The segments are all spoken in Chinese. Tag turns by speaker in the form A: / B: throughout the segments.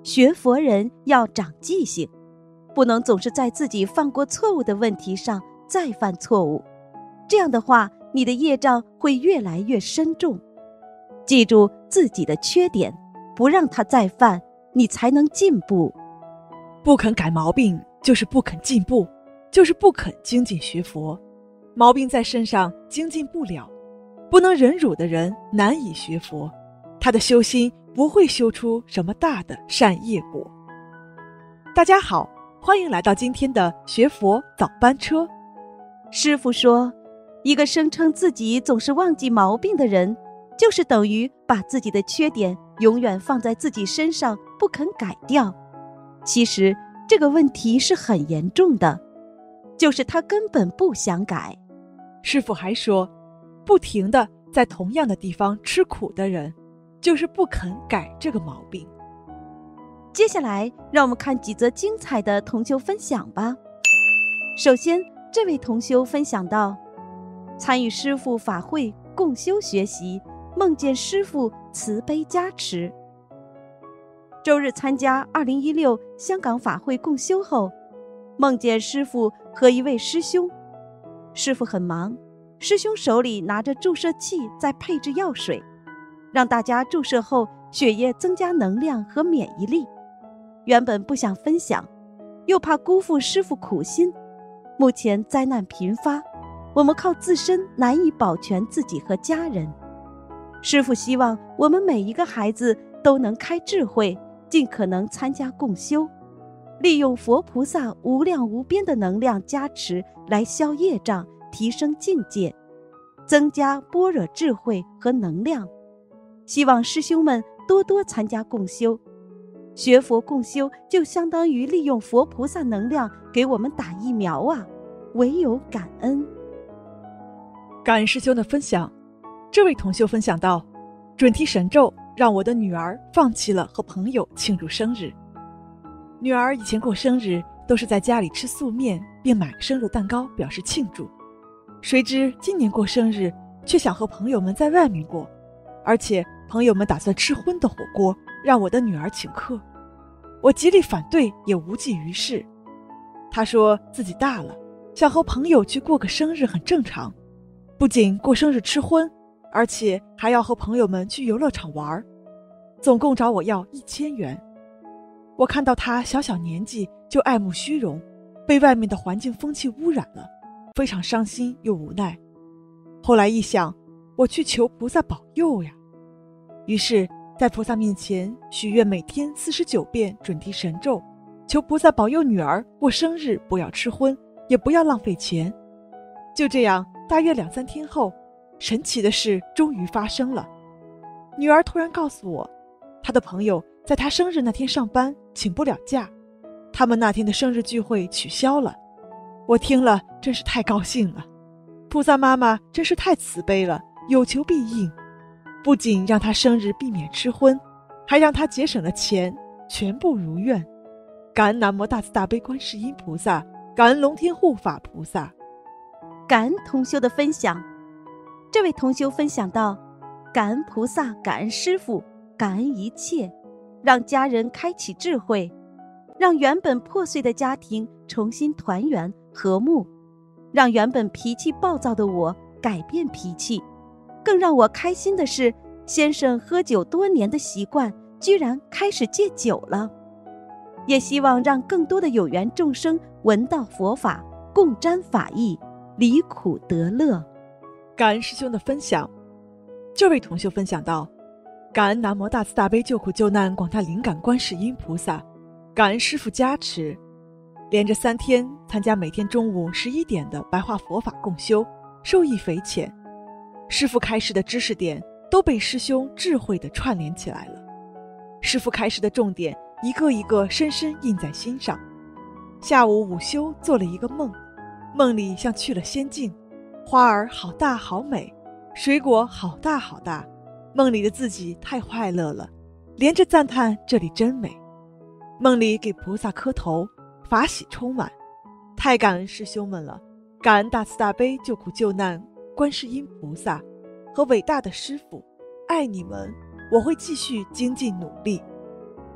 A: 学佛人要长记性，不能总是在自己犯过错误的问题上再犯错误，这样的话，你的业障会越来越深重。记住自己的缺点，不让它再犯，你才能进步。
B: 不肯改毛病，就是不肯进步，就是不肯精进学佛。毛病在身上，精进不了。不能忍辱的人难以学佛，他的修心不会修出什么大的善业果。大家好，欢迎来到今天的学佛早班车。
A: 师父说，一个声称自己总是忘记毛病的人，就是等于把自己的缺点永远放在自己身上不肯改掉。其实这个问题是很严重的，就是他根本不想改。
B: 师父还说，不停地在同样的地方吃苦的人，就是不肯改这个毛病。
A: 接下来让我们看几则精彩的同修分享吧。首先，这位同修分享到，参与师父法会共修学习，梦见师父慈悲加持。周日参加2016香港法会共修后，梦见师父和一位师兄。师父很忙，师兄手里拿着注射器在配置药水，让大家注射后血液增加能量和免疫力。原本不想分享，又怕辜负师父苦心。目前灾难频发，我们靠自身难以保全自己和家人。师父希望我们每一个孩子都能开智慧，尽可能参加共修，利用佛菩萨无量无边的能量加持来消业障，提升境界，增加般若智慧和能量。希望师兄们多多参加共修。学佛共修就相当于利用佛菩萨能量给我们打疫苗啊，唯有感恩。
B: 感恩师兄的分享。这位同修分享到，准提神咒让我的女儿放弃了和朋友庆祝生日。女儿以前过生日都是在家里吃素面，并买个生日蛋糕表示庆祝，谁知今年过生日却想和朋友们在外面过，而且朋友们打算吃荤的火锅，让我的女儿请客。我极力反对，也无济于事。她说自己大了，想和朋友去过个生日很正常，不仅过生日吃荤，而且还要和朋友们去游乐场玩，总共找我要1000元。我看到她小小年纪就爱慕虚荣，被外面的环境风气污染了，非常伤心又无奈。后来一想，我去求菩萨保佑呀。于是在菩萨面前许愿，每天49遍准提神咒，求菩萨保佑女儿过生日不要吃荤，也不要浪费钱。就这样，大约2-3天后，神奇的事终于发生了。女儿突然告诉我，她的朋友在她生日那天上班，请不了假，他们那天的生日聚会取消了。我听了真是太高兴了，菩萨妈妈真是太慈悲了，有求必应。不仅让她生日避免吃荤，还让她节省了钱，全部如愿。感恩南无大慈大悲观世音菩萨，感恩龙天护法菩萨。
A: 感恩同修的分享。这位同修分享到，感恩菩萨，感恩师父，感恩一切，让家人开启智慧，让原本破碎的家庭重新团圆和睦，让原本脾气暴躁的我改变脾气。更让我开心的是，先生喝酒多年的习惯居然开始戒酒了。也希望让更多的有缘众生闻到佛法，共沾法益，离苦得乐。
B: 感恩师兄的分享。这位同修分享到，感恩南无大慈大悲救苦救难广大灵感观世音菩萨，感恩师父加持，连着3天参加每天中午11点的白话佛法共修，受益匪浅。师父开示的知识点都被师兄智慧地串联起来了，师父开示的重点一个一个深深印在心上。下午午休做了一个梦，梦里像去了仙境，花儿好大好美，水果好大好大，梦里的自己太快乐了，连着赞叹这里真美。梦里给菩萨磕头，法喜充满，太感恩师兄们了，感恩大慈大悲救苦救难观世音菩萨和伟大的师父，爱你们，我会继续精进努力。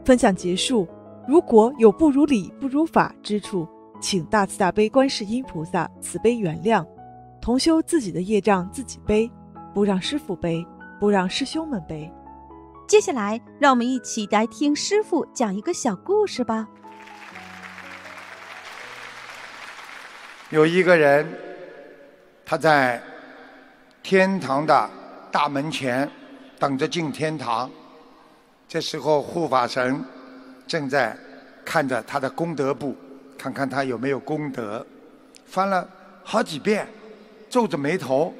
B: 分享结束，如果有不如理不如法之处，请大慈大悲观世音菩萨慈悲原谅。同修自己的业障自己背，不让师父背，不让师兄们背。
A: 接下来让我们一起来听师父讲一个小故事吧。
C: 有一个人，他在天堂的大门前等着进天堂。这时候护法神正在看着他的功德簿，看看他有没有功德，翻了好几遍，皱着眉头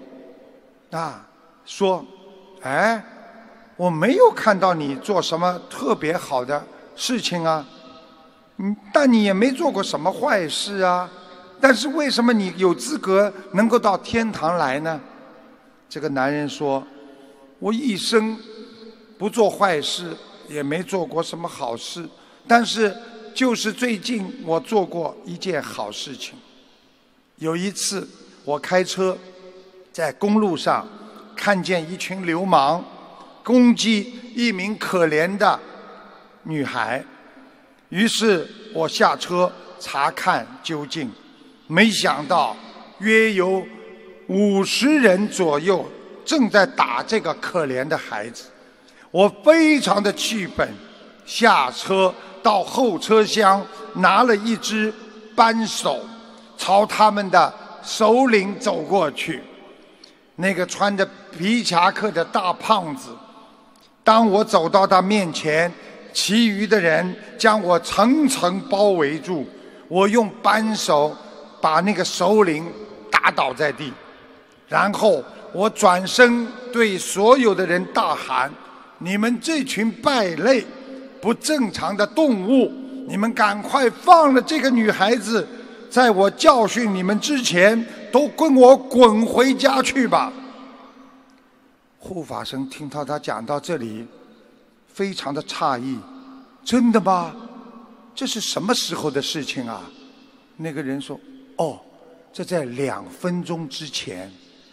C: 说：哎，我没有看到你做什么特别好的事情啊，但你也没做过什么坏事啊，但是为什么你有资格能够到天堂来呢？这个男人说：我一生不做坏事，也没做过什么好事，但是就是最近我做过一件好事情。有一次我开车在公路上看见一群流氓攻击一名可怜的女孩，于是我下车查看究竟，没想到约有50人左右正在打这个可怜的孩子。我非常的气愤，下车到后车厢拿了一只扳手，朝他们的首领走过去。那个穿着皮夹克的大胖子，当我走到他面前，其余的人将我层层包围住，我用扳手把那个首领打倒在地，然后我转身对所有的人大喊：你们这群败类，不正常的动物，你们赶快放了这个女孩子，在我教训你们之前，都跟我滚回家去吧。护法神听到他讲到这里，非常的诧异：真的吗？这是什么时候的事情啊？那个人说：哦，这在2分钟之前。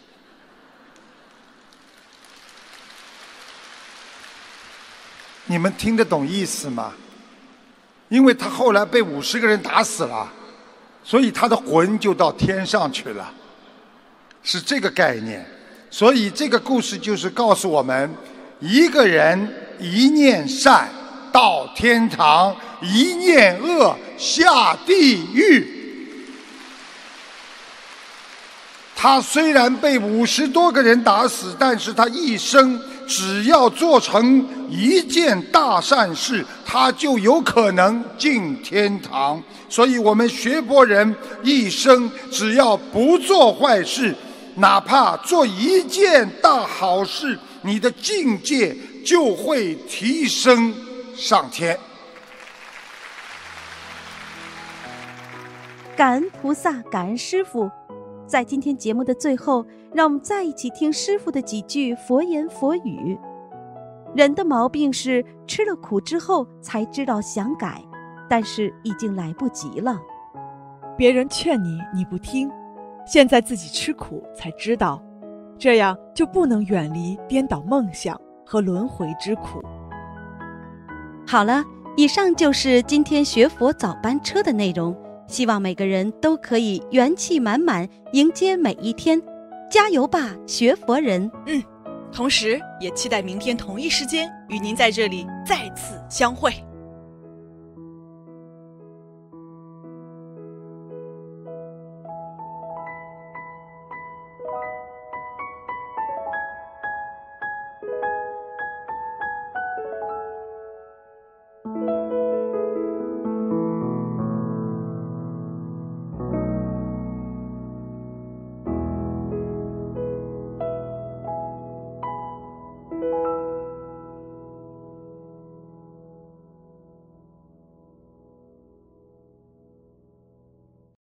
C: 你们听得懂意思吗？因为他后来被50个人打死了，所以他的魂就到天上去了，是这个概念。所以这个故事就是告诉我们，一个人一念善到天堂，一念恶下地狱。他虽然被50多个人打死，但是他一生只要做成一件大善事，他就有可能进天堂。所以我们学佛人一生只要不做坏事，哪怕做一件大好事，你的境界就会提升上天。
A: 感恩菩萨，感恩师父。在今天节目的最后，让我们再一起听师父的几句佛言佛语。人的毛病是吃了苦之后才知道想改，但是已经来不及了。
B: 别人劝你，你不听，现在自己吃苦才知道，这样就不能远离颠倒梦想和轮回之苦。
A: 好了，以上就是今天学佛早班车的内容，希望每个人都可以元气满满迎接每一天，加油吧，学佛人！
B: 同时也期待明天同一时间与您在这里再次相会。